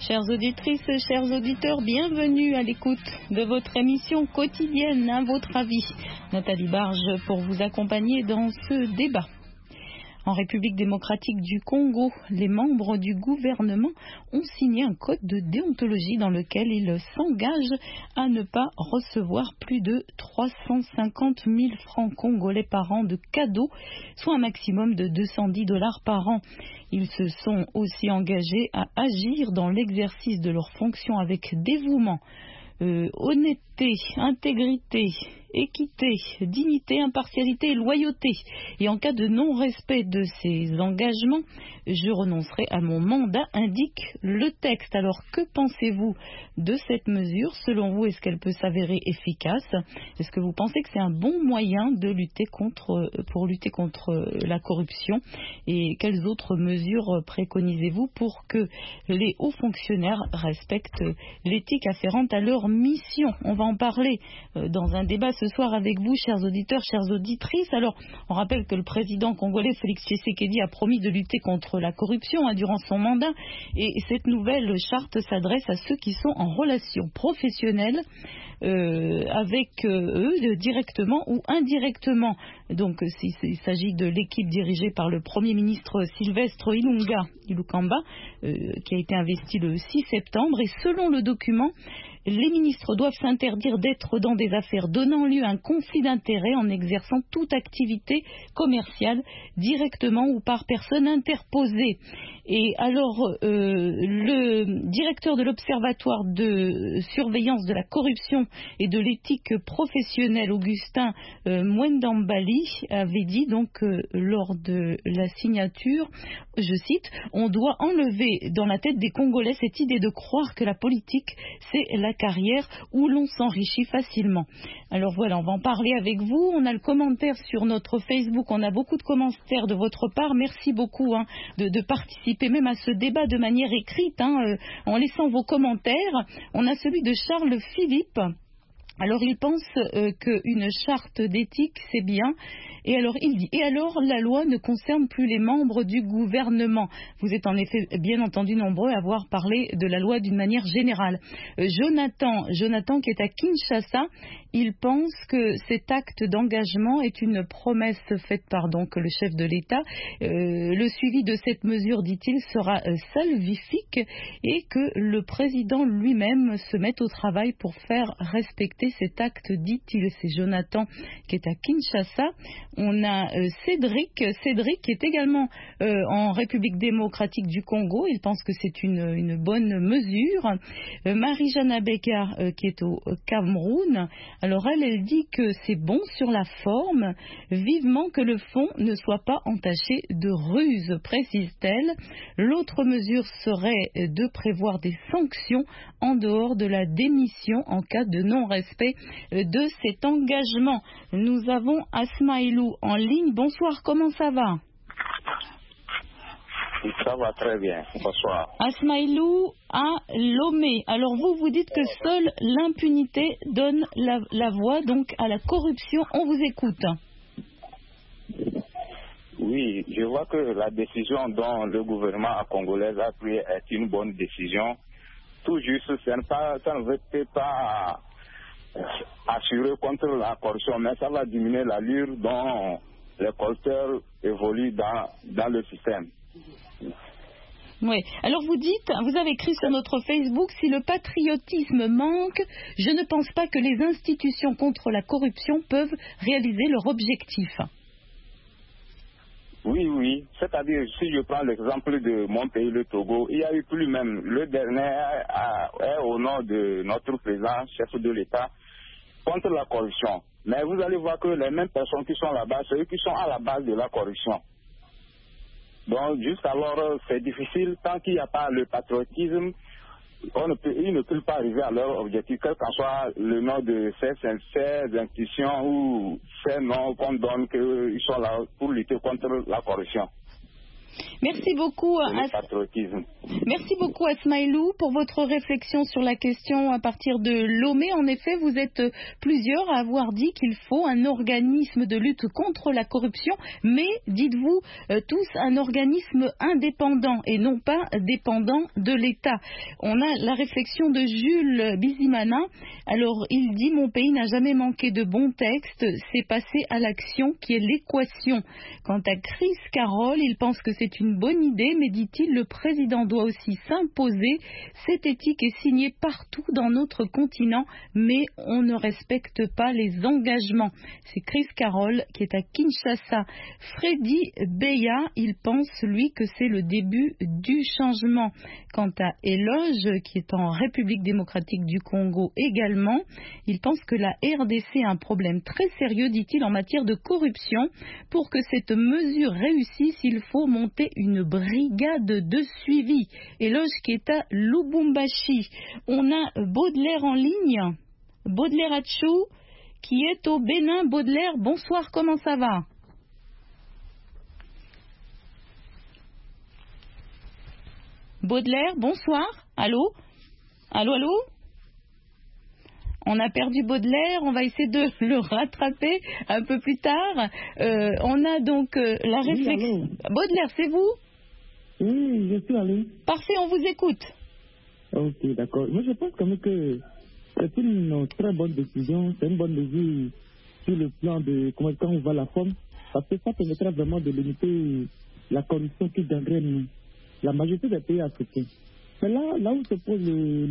Chères auditrices, chers auditeurs, bienvenue à l'écoute de votre émission quotidienne, à votre avis. Nathalie Barge pour vous accompagner dans ce débat. En République démocratique du Congo, les membres du gouvernement ont signé un code de déontologie dans lequel ils s'engagent à ne pas recevoir plus de 350 000 francs congolais par an de cadeaux, soit un maximum de $210 par an. Ils se sont aussi engagés à agir dans l'exercice de leurs fonctions avec dévouement, honnêteté, intégrité, équité, dignité, impartialité et loyauté. Et en cas de non-respect de ces engagements, je renoncerai à mon mandat, indique le texte. Alors, que pensez-vous de cette mesure? Selon vous, est-ce qu'elle peut s'avérer efficace? Est-ce que vous pensez que c'est un bon moyen de lutter pour lutter contre la corruption? Et quelles autres mesures préconisez-vous pour que les hauts fonctionnaires respectent l'éthique afférente à leur mission? On va en parler dans un débat ce soir avec vous, chers auditeurs, chères auditrices. Alors, on rappelle que le président congolais Félix Tshisekedi a promis de lutter contre la corruption durant son mandat, et cette nouvelle charte s'adresse à ceux qui sont en relation professionnelle avec eux, directement ou indirectement. Donc, il s'agit de l'équipe dirigée par le Premier ministre Sylvestre Ilukamba, qui a été investi le 6 septembre. Et selon le document, les ministres doivent s'interdire d'être dans des affaires donnant lieu à un conflit d'intérêts en exerçant toute activité commerciale, directement ou par personne interposée. Et alors, le directeur de l'Observatoire de surveillance de la corruption et de l'éthique professionnelle, Augustin Mwendambali, avait dit donc lors de la signature, je cite, « On doit enlever dans la tête des Congolais cette idée de croire que la politique, c'est la carrière où l'on s'enrichit facilement. » Alors voilà, on va en parler avec vous. On a le commentaire sur notre Facebook. On a beaucoup de commentaires de votre part. Merci beaucoup de participer même à ce débat de manière écrite, en laissant vos commentaires. On a celui de Charles Philippe. Alors il pense qu'une charte d'éthique, c'est bien. Et alors il dit, et alors la loi ne concerne plus les membres du gouvernement. Vous êtes en effet bien entendu nombreux à avoir parlé de la loi d'une manière générale. Jonathan qui est à Kinshasa, il pense que cet acte d'engagement est une promesse faite par donc le chef de l'État. Le suivi de cette mesure, dit-il, sera salvifique, et que le président lui-même se mette au travail pour faire respecter cet acte, dit-il. C'est Jonathan qui est à Kinshasa. On a Cédric qui est également en République démocratique du Congo. Il pense que c'est une bonne mesure. Marie-Jeanne Abeka qui est au Cameroun. Alors elle dit que c'est bon sur la forme, vivement que le fond ne soit pas entaché de ruse, précise-t-elle. L'autre mesure serait de prévoir des sanctions en dehors de la démission en cas de non-respect de cet engagement. Nous avons Asmaïlou en ligne. Bonsoir, comment ça va? Ça va très bien, bonsoir. Asmaïlou à Lomé. Alors vous dites que seule l'impunité donne la voie donc à la corruption. On vous écoute. Oui, je vois que la décision dont le gouvernement congolais a pris est une bonne décision. Tout juste, ça ne veut peut-être pas assurer contre la corruption, mais ça va diminuer l'allure dont les corrupteurs évoluent dans le système. Oui. Alors vous avez écrit sur notre Facebook, si le patriotisme manque, je ne pense pas que les institutions contre la corruption peuvent réaliser leur objectif. Oui. C'est-à-dire, si je prends l'exemple de mon pays, le Togo, il y a eu plus même, le dernier est au nom de notre président, chef de l'État, contre la corruption. Mais vous allez voir que les mêmes personnes qui sont là-bas, c'est eux qui sont à la base de la corruption. Donc, jusqu'alors, c'est difficile, tant qu'il n'y a pas le patriotisme, ils ne peuvent pas arriver à leur objectif, quel qu'en soit le nom de ces institutions ou ces noms qu'on donne qu'ils sont là pour lutter contre la corruption. Merci beaucoup Merci beaucoup Asmaïlou pour votre réflexion sur la question à partir de Lomé. En effet, vous êtes plusieurs à avoir dit qu'il faut un organisme de lutte contre la corruption, mais dites-vous tous un organisme indépendant et non pas dépendant de l'État. On a la réflexion de Jules Bizimana. Alors il dit: mon pays n'a jamais manqué de bons textes, c'est passer à l'action qui est l'équation. Quant à Chris Carroll, il pense que c'est une bonne idée, mais dit-il, le président doit aussi s'imposer. Cette éthique est signée partout dans notre continent, mais on ne respecte pas les engagements. C'est Chris Carroll qui est à Kinshasa. Freddy Beya, il pense, lui, que c'est le début du changement. Quant à Eloge, qui est en République démocratique du Congo également, il pense que la RDC a un problème très sérieux, dit-il, en matière de corruption. Pour que cette mesure réussisse, il faut monter une brigade de suivi. Eloge qui est à Lubumbashi. On a Baudelaire en ligne. Baudelaire Achou qui est au Bénin. Baudelaire, bonsoir, comment ça va? Baudelaire, bonsoir. Allô? Allô, allô? On a perdu Baudelaire, on va essayer de le rattraper un peu plus tard. On a donc la réflexion. Oui, Baudelaire, c'est vous? Oui, je suis allé. Parfait, on vous écoute. Ok, d'accord. Moi, je pense quand même que c'est une très bonne décision, c'est une bonne mesure sur le plan de comment on voit la forme, parce que ça permettra vraiment de limiter la corruption qui gangrène la majorité des pays africains. Mais là où se pose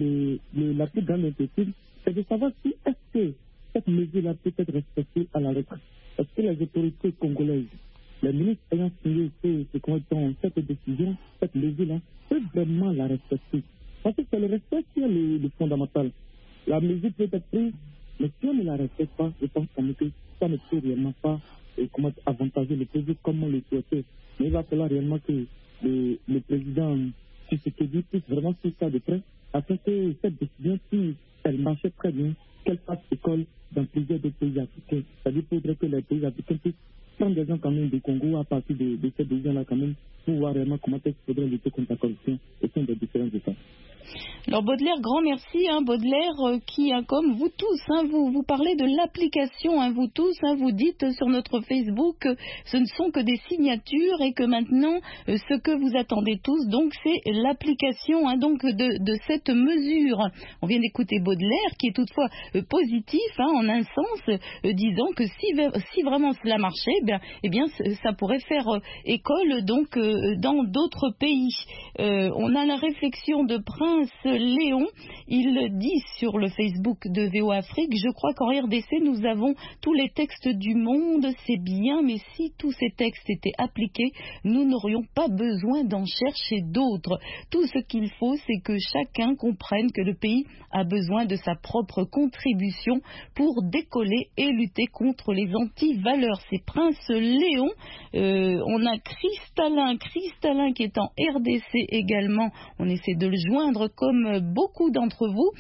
la plus grande inquiétude, c'est de savoir si est-ce que cette mesure-là peut être respectée à la lettre. Est-ce que les autorités congolaises, les ministres ayant signé cette décision, cette mesure-là, peuvent vraiment la respecter? Parce que c'est le respect qui est le fondamental. La mesure peut être prise, mais si on ne la respecte pas, je pense que ça ne peut réellement pas avantager le pays comme on le souhaitait. Mais il va falloir réellement que le président Tshisekedi puisse vraiment suivre ça de près, afin que cette décision, si elle marchait très bien, qu'elle fasse école dans plusieurs des pays africains. C'est-à-dire qu'il faudrait que les pays africains puissent prendre des gens quand même du Congo à partir de cette décision-là quand même, pour voir réellement comment il faudrait lutter contre la corruption au sein des différents États. Alors Baudelaire, grand merci, Baudelaire qui, comme vous tous, vous parlez de l'application, vous tous, vous dites sur notre Facebook que ce ne sont que des signatures et que maintenant ce que vous attendez tous, donc c'est l'application donc de cette mesure. On vient d'écouter Baudelaire qui est toutefois positif en un sens, disant que si vraiment cela marchait, eh bien ça pourrait faire école donc dans d'autres pays. On a la réflexion de Prince Léon, il dit sur le Facebook de VO Afrique: je crois qu'en RDC nous avons tous les textes du monde, c'est bien, mais si tous ces textes étaient appliqués, nous n'aurions pas besoin d'en chercher d'autres. Tout ce qu'il faut, c'est que chacun comprenne que le pays a besoin de sa propre contribution pour décoller et lutter contre les anti-valeurs. C'est Prince Léon. On a Cristallin qui est en RDC également, on essaie de le joindre comme beaucoup d'entre vous.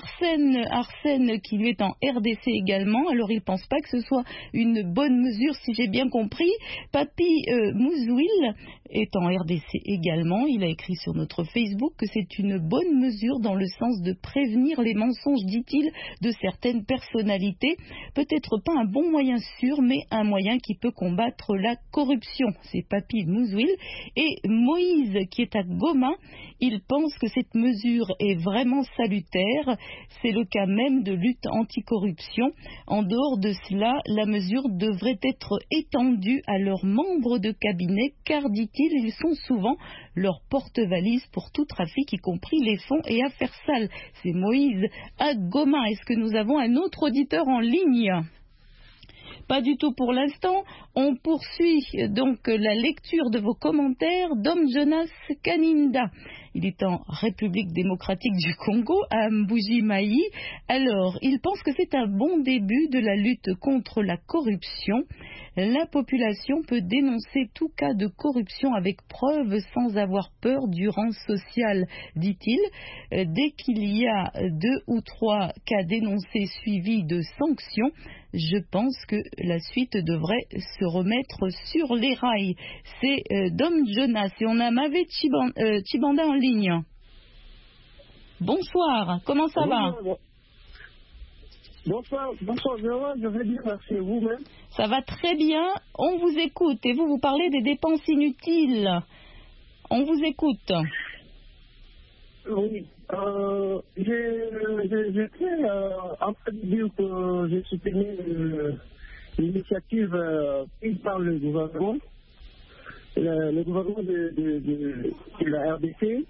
Arsène qui lui est en RDC également, alors il ne pense pas que ce soit une bonne mesure si j'ai bien compris. Papy Mouzouil est en RDC également, il a écrit sur notre Facebook que c'est une bonne mesure dans le sens de prévenir les mensonges, dit-il, de certaines personnalités. Peut-être pas un bon moyen sûr, mais un moyen qui peut combattre la corruption. C'est Papy Mouzouil. Et Moïse qui est à Goma, il pense que cette mesure est vraiment salutaire. C'est le cas même de lutte anticorruption. En dehors de cela, la mesure devrait être étendue à leurs membres de cabinet, car, dit-il, ils sont souvent leur porte-valise pour tout trafic, y compris les fonds et affaires sales. C'est Moïse à Goma. Est-ce que nous avons un autre auditeur en ligne ? Pas du tout pour l'instant. On poursuit donc la lecture de vos commentaires. Dom Jonas Kaninda. Il est en République démocratique du Congo, à Mbuji-Mayi. Alors, il pense que c'est un bon début de la lutte contre la corruption. La population peut dénoncer tout cas de corruption avec preuve sans avoir peur du rang social, dit-il. Dès qu'il y a 2 ou 3 cas dénoncés suivis de sanctions, je pense que la suite devrait se remettre sur les rails. C'est Dom Jonas et on a Mavé Chibanda en ligne. Bonsoir, comment ça va? Bonsoir, je vais dire merci à vous-même. Ça va très bien, on vous écoute. Et vous parlez des dépenses inutiles. On vous écoute. Oui, j'étais en train de dire que j'ai soutenu l'initiative prise par le gouvernement, le gouvernement de la RDC.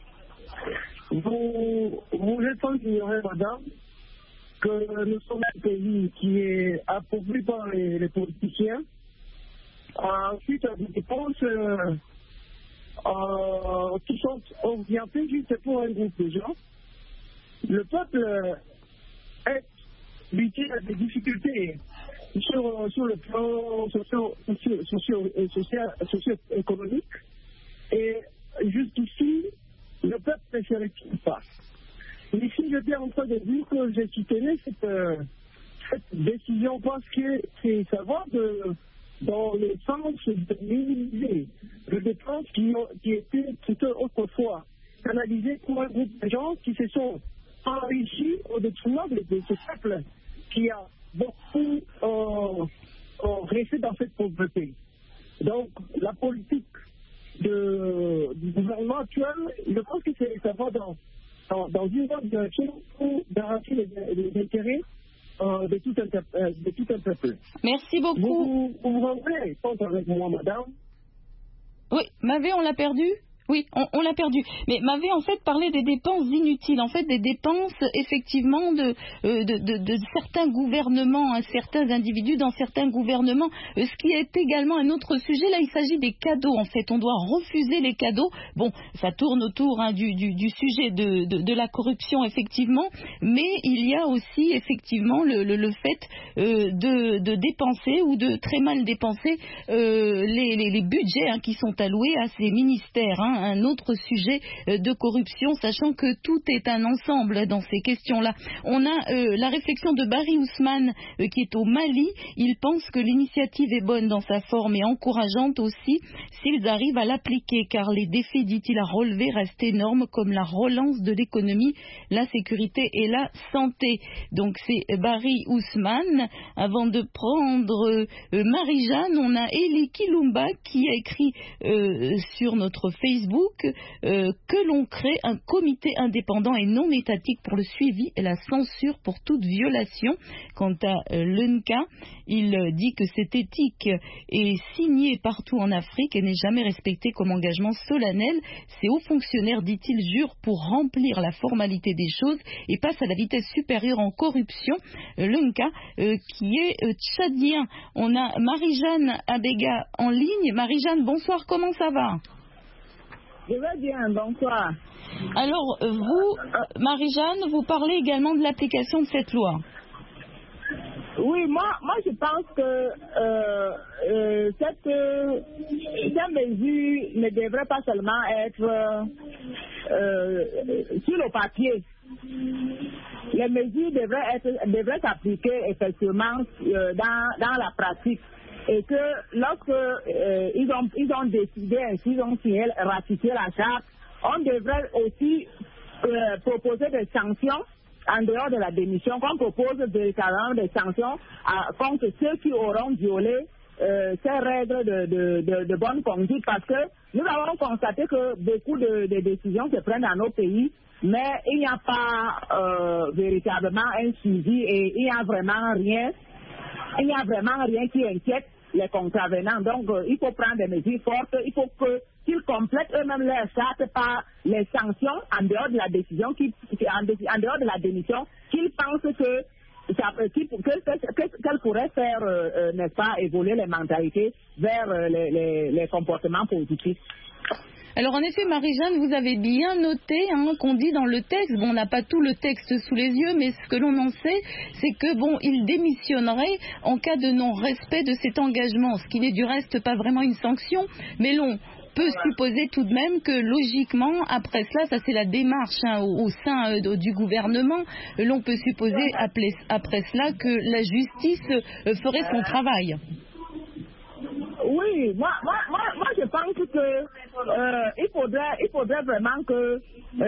Vous êtes sans ignorer, madame, que nous sommes un pays qui est appauvri par les politiciens. Ensuite, à des dépenses qui sont orientées juste pour un groupe de gens. Le peuple est victime à des difficultés sur le plan socio-économique. Et juste ici, le peuple ne se retrouve pas. Ici, j'étais en train de dire que j'ai soutenu cette décision parce que ça va dans le sens de minimiser les dépenses qui étaient autrefois canalisées pour un groupe de gens qui se sont enrichis au détriment de ce peuple qui a beaucoup resté dans cette pauvreté. Donc, la politique du gouvernement actuel, je pense que ça va dans une bonne direction pour garantir les intérêts de tout un peuple. Merci beaucoup. Vous vous rendrez compte avec moi, madame? Oui, Mavé, on l'a perdu? Oui, on l'a perdu. Mais m'avait en fait parlé des dépenses inutiles, en fait des dépenses effectivement de certains gouvernements, certains individus dans certains gouvernements. Ce qui est également un autre sujet, là il s'agit des cadeaux en fait. On doit refuser les cadeaux. Bon, ça tourne autour du sujet de la corruption effectivement, mais il y a aussi effectivement le fait de dépenser ou de très mal dépenser les budgets qui sont alloués à ces ministères. Un autre sujet de corruption, sachant que tout est un ensemble dans ces questions-là. On a la réflexion de Barry Ousmane qui est au Mali. Il pense que l'initiative est bonne dans sa forme et encourageante aussi s'ils arrivent à l'appliquer, car les défis, dit-il, à relever restent énormes comme la relance de l'économie, la sécurité et la santé. Donc c'est Barry Ousmane. Avant de prendre Marie-Jeanne, on a Eli Kilumba qui a écrit sur notre Facebook que l'on crée un comité indépendant et non étatique pour le suivi et la censure pour toute violation. Quant à l'UNCA, il dit que cette éthique est signée partout en Afrique et n'est jamais respectée comme engagement solennel. Ces hauts fonctionnaires, dit-il, jurent pour remplir la formalité des choses et passent à la vitesse supérieure en corruption. L'UNCA qui est tchadien. On a Marie-Jeanne Abega en ligne. Marie-Jeanne, bonsoir, comment ça va? Je vais bien, bonsoir. Alors, vous, Marie-Jeanne, vous parlez également de l'application de cette loi. Oui, moi je pense que cette mesure ne devrait pas seulement être sur le papier. Les mesures devraient s'appliquer effectivement dans la pratique. Et que lorsque ils ont décidé, ils ont signé, ratifié la charte, on devrait aussi proposer des sanctions en dehors de la démission, qu'on propose véritablement des sanctions contre ceux qui auront violé ces règles de bonne conduite, parce que nous avons constaté que beaucoup de décisions se prennent dans nos pays, mais il n'y a pas véritablement un suivi et il n'y a vraiment rien qui inquiète les contravenants. Donc, il faut prendre des mesures fortes. Il faut qu'ils complètent eux-mêmes leur charte par les sanctions en dehors de la décision, en dehors de la démission, qu'ils pensent qu'elle pourrait faire, n'est-ce pas, évoluer les mentalités vers les comportements positifs. Alors en effet, Marie-Jeanne, vous avez bien noté qu'on dit dans le texte, on n'a pas tout le texte sous les yeux, mais ce que l'on en sait, c'est que il démissionnerait en cas de non-respect de cet engagement, ce qui n'est du reste pas vraiment une sanction, mais l'on peut supposer tout de même que logiquement, après cela, ça c'est la démarche au sein du gouvernement, l'on peut supposer après cela que la justice ferait son travail. Oui, moi je pense que il faudrait vraiment que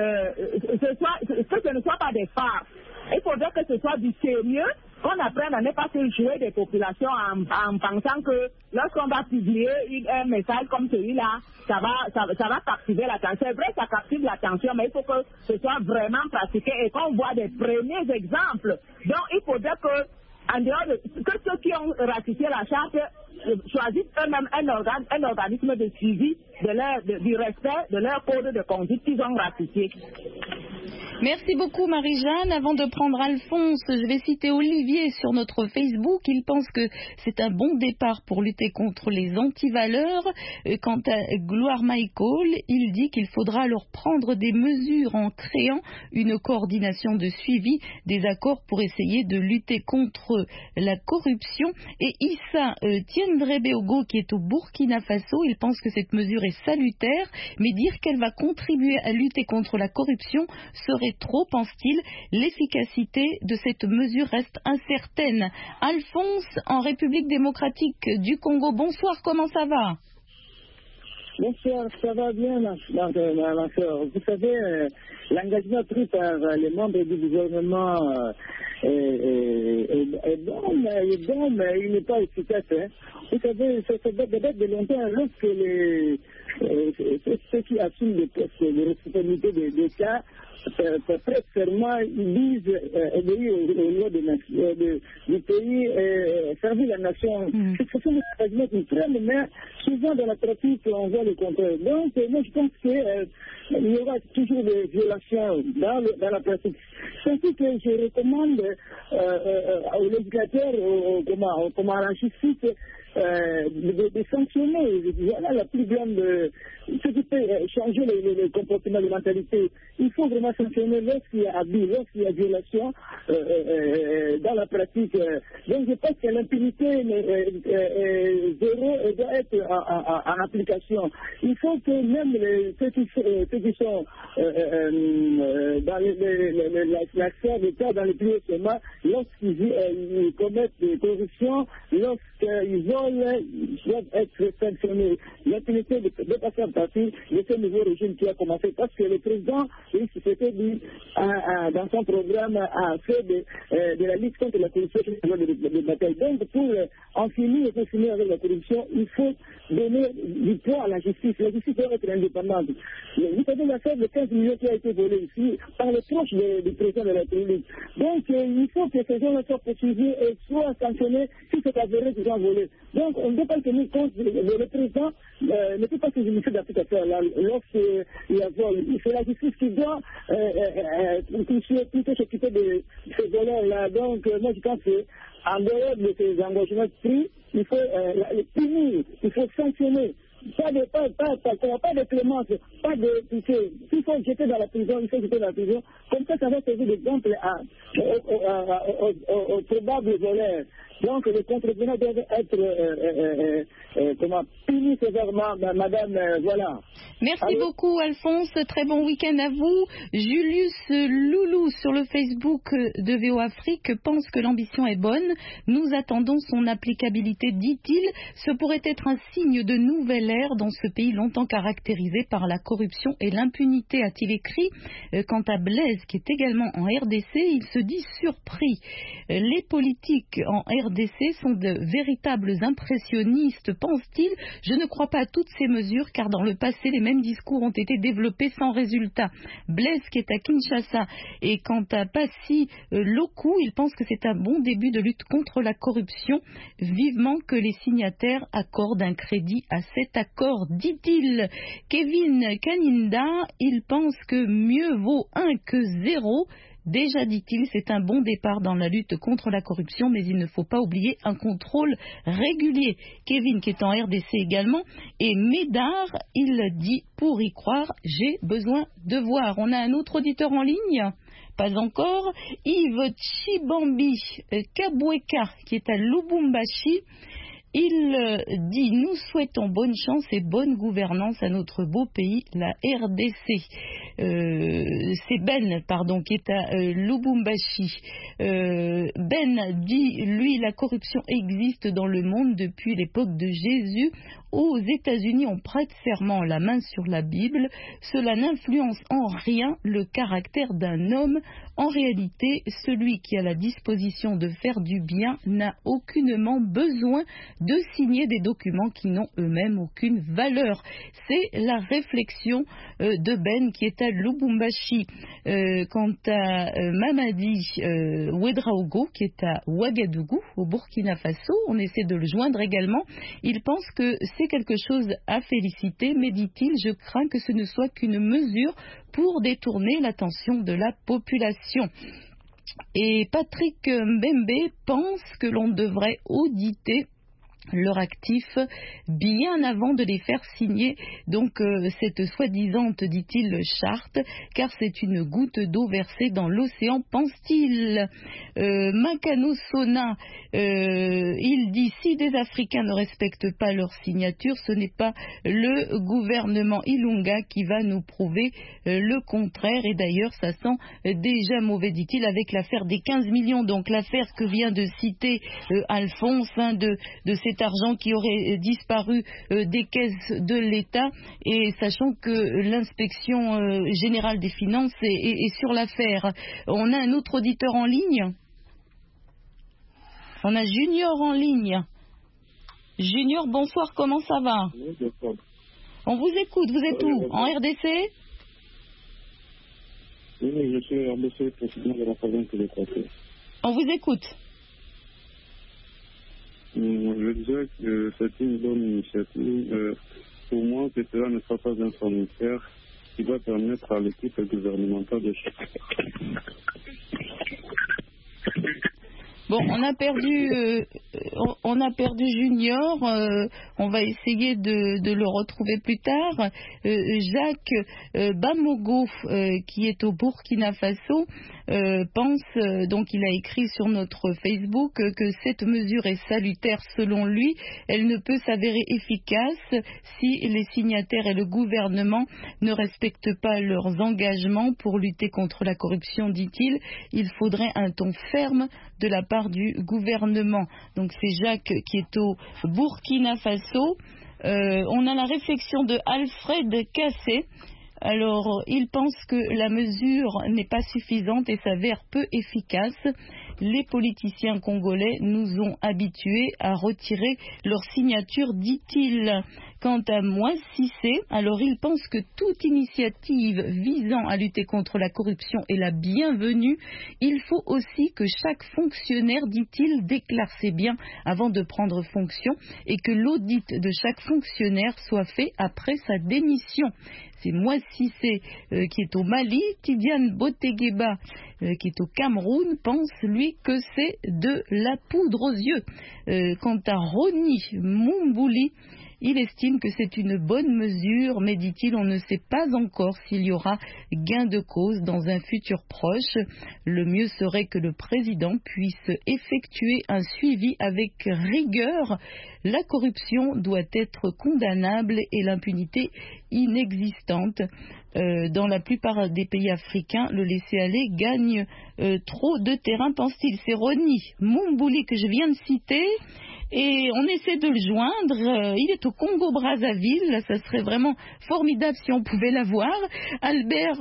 ce ne soit pas des farces. Il faudrait que ce soit du sérieux, qu'on apprenne à ne pas se jouer des populations en pensant que lorsqu'on va publier un message comme celui-là, ça va captiver l'attention. C'est vrai, ça captive l'attention, mais il faut que ce soit vraiment pratiqué et qu'on voit des premiers exemples. Donc il faudrait que en dehors que ceux qui ont ratifié la charte choisissent eux-mêmes un organisme de suivi du respect de leur code de conduite qu'ils ont ratifié. Merci beaucoup Marie-Jeanne. Avant de prendre Alphonse, je vais citer Olivier sur notre Facebook. Il pense que c'est un bon départ pour lutter contre les antivaleurs. Quant à Gloire Michael, il dit qu'il faudra alors prendre des mesures en créant une coordination de suivi des accords pour essayer de lutter contre la corruption. Et Issa Tiendrebeogo, qui est au Burkina Faso, il pense que cette mesure est salutaire, mais dire qu'elle va contribuer à lutter contre la corruption serait trop, pense-t-il. L'efficacité de cette mesure reste incertaine. Alphonse, en République démocratique du Congo, bonsoir, comment ça va? Bonsoir, ça va bien, ma soeur. Vous savez, l'engagement pris par les membres du gouvernement est bon, mais il n'est pas efficace. Vous savez, ça date de longtemps lorsque ceux qui assument les postes de responsabilité d'État prêtent serment, ils disent obéir aux lois du pays et servir la nation. Ce sont des engagements qu'ils prennent, mais souvent dans la pratique, on voit le contraire. Donc, moi, je pense qu'il y aura toujours des violations dans la pratique. C'est ainsi que je recommande aux législateurs, à la justice, de sanctionner. Voilà la plus grande, ce qui peut changer le comportement, les mentalités. Il faut vraiment sanctionner lorsqu'il y a abus, lorsqu'il y a violation dans la pratique. Donc je pense que l'impunité zéro doit être en application. Il faut que même ceux qui sont dans la sphère d'État, dans les plus hauts sommets, lorsqu'ils commettent des corruptions, lorsqu'ils volent, ils doivent être sanctionnés. L'impunité ne doit pas faire partie de ce nouveau régime qui a commencé, parce que le président, il s'était dit dans son programme, a fait de la lutte contre la corruption de bataille. Donc pour en finir et pour finir avec la corruption, il faut donner du poids à la justice. La justice doit être indépendante. Vous savez l'affaire de 15 millions qui a été volée ici par les proches du président de la République. Donc il faut que ces gens-là soient poursuivis et soient sanctionnés si c'est avéré qu'ils ont volé. Donc on ne peut pas tenir compte, le président ne peut pas se limiter dans cette affaire-là. Lorsqu'il y a vol, c'est la justice qui doit plutôt s'occuper de ces voleurs-là. Donc moi je pense qu'en dehors de ces engagements pris, il faut les punir, il faut sanctionner. Pas de clémence, pas de pitié. S'il faut jeter dans la prison, il faut jeter dans la prison. Comme ça va servir d'exemple aux probables voleurs. Donc les contrevenants doivent être punis sévèrement, madame, voilà. Merci beaucoup Alphonse, très bon week-end à vous. Julius Loulou sur le Facebook de VO Afrique pense que l'ambition est bonne. Nous attendons son applicabilité, dit-il. Ce pourrait être un signe de nouvelle ère dans ce pays longtemps caractérisé par la corruption et l'impunité, a-t-il écrit. Quant à Blaise, qui est également en RDC, il se dit surpris. Les politiques en RDC sont de véritables impressionnistes, pense-t-il. Je ne crois pas à toutes ces mesures car dans le passé, les mêmes discours ont été développés sans résultat. Blaise qui est à Kinshasa. Et quant à Passy Lokou, il pense que c'est un bon début de lutte contre la corruption. Vivement que les signataires accordent un crédit à cet accord, dit-il. Kevin Kaninda, il pense que mieux vaut 1 que 0. Déjà, dit-il, c'est un bon départ dans la lutte contre la corruption, mais il ne faut pas oublier un contrôle régulier. Kevin, qui est en RDC également, et Médard, il dit, pour y croire, j'ai besoin de voir. On a un autre auditeur en ligne ? Pas encore. Yves Chibambi Kabweka, qui est à Lubumbashi, il dit, nous souhaitons bonne chance et bonne gouvernance à notre beau pays, la RDC. C'est Ben, qui est à Lubumbashi. Ben dit, lui, la corruption existe dans le monde depuis l'époque de Jésus. Aux États-Unis, on prête serment la main sur la Bible. Cela n'influence en rien le caractère d'un homme. En réalité, celui qui a la disposition de faire du bien n'a aucunement besoin de signer des documents qui n'ont eux-mêmes aucune valeur. C'est la réflexion de Ben qui est à Lubumbashi. Quant à Mamadi Ouedraogo qui est à Ouagadougou, au Burkina Faso, on essaie de le joindre également. Il pense que c'est quelque chose à féliciter, mais dit-il, je crains que ce ne soit qu'une mesure pour détourner l'attention de la population. Et Patrick Mbembe pense que l'on devrait auditer leur actif bien avant de les faire signer cette soi-disant, dit-il, charte, car c'est une goutte d'eau versée dans l'océan, pense-t-il. Makano Sona, il dit, si des Africains ne respectent pas leur signature, ce n'est pas le gouvernement Ilunga qui va nous prouver le contraire, et d'ailleurs ça sent déjà mauvais, dit-il, avec l'affaire des 15 millions, donc l'affaire que vient de citer Alphonse, de cet argent qui aurait disparu des caisses de l'État, et sachant que l'inspection générale des finances est sur l'affaire. On a un autre auditeur en ligne. On a Junior en ligne. Junior, bonsoir, comment ça va? Oui, on vous écoute, vous êtes où? En RDC? Oui, je suis RDC, président de la province de l'Équateur. On vous écoute. Je disais que c'est une bonne initiative. Pour moi, que cela ne soit pas un sanitaire qui doit permettre à l'équipe gouvernementale de chercher. Bon, on a perdu Junior. On va essayer de le retrouver plus tard. Jacques Bamogo, qui est au Burkina Faso, pense, donc il a écrit sur notre Facebook que cette mesure est salutaire selon lui. Elle ne peut s'avérer efficace si les signataires et le gouvernement ne respectent pas leurs engagements pour lutter contre la corruption, dit-il. Il faudrait un ton ferme de la part du gouvernement. Donc c'est Jacques qui est au Burkina Faso. On a la réflexion de Alfred Cassé. Alors, il pense que la mesure n'est pas suffisante et s'avère peu efficace. Les politiciens congolais nous ont habitués à retirer leur signature, dit-il. Quant à moi, Cissé, alors il pense que toute initiative visant à lutter contre la corruption est la bienvenue. Il faut aussi que chaque fonctionnaire, dit-il, déclare ses biens avant de prendre fonction et que l'audit de chaque fonctionnaire soit fait après sa démission. C'est moi Cissé qui est au Mali. Tidiane Botegueba qui est au Cameroun pense lui que c'est de la poudre aux yeux. Quant à Roni Mumbouli, il estime que c'est une bonne mesure, mais dit-il, on ne sait pas encore s'il y aura gain de cause dans un futur proche. Le mieux serait que le président puisse effectuer un suivi avec rigueur. La corruption doit être condamnable et l'impunité inexistante. Dans la plupart des pays africains, le laisser-aller gagne trop de terrain, pense-t-il. C'est Roni Mumbouli que je viens de citer. Et on essaie de le joindre. Il est au Congo-Brazzaville. Ça serait vraiment formidable si on pouvait l'avoir. Albert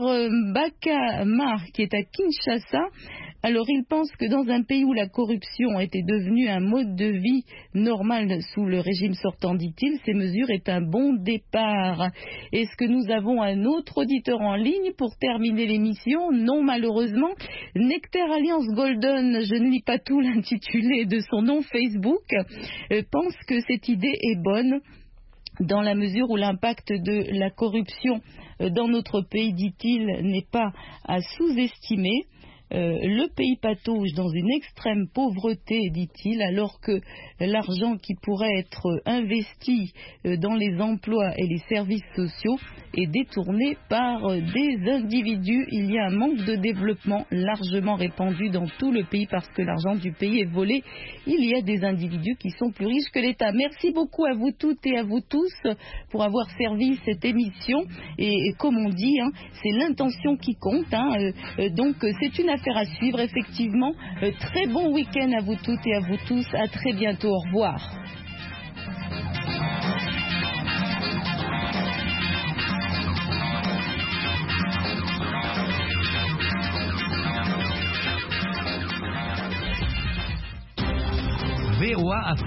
Bakamar, qui est à Kinshasa. Alors, il pense que dans un pays où la corruption était devenue un mode de vie normal sous le régime sortant, dit-il, ces mesures est un bon départ. Est-ce que nous avons un autre auditeur en ligne pour terminer l'émission? Non, malheureusement. Nectar Alliance Golden, je ne lis pas tout l'intitulé de son nom Facebook, pense que cette idée est bonne dans la mesure où l'impact de la corruption dans notre pays, dit-il, n'est pas à sous-estimer. le pays patauge dans une extrême pauvreté, dit-il, alors que l'argent qui pourrait être investi dans les emplois et les services sociaux est détourné par des individus. Il y a un manque de développement largement répandu dans tout le pays parce que l'argent du pays est volé. Il y a des individus qui sont plus riches que l'État. Merci beaucoup à vous toutes et à vous tous pour avoir servi cette émission. Et comme on dit, c'est l'intention qui compte. Donc c'est une affaire à suivre, effectivement. Très bon week-end à vous toutes et à vous tous. À très bientôt. Au revoir. VOA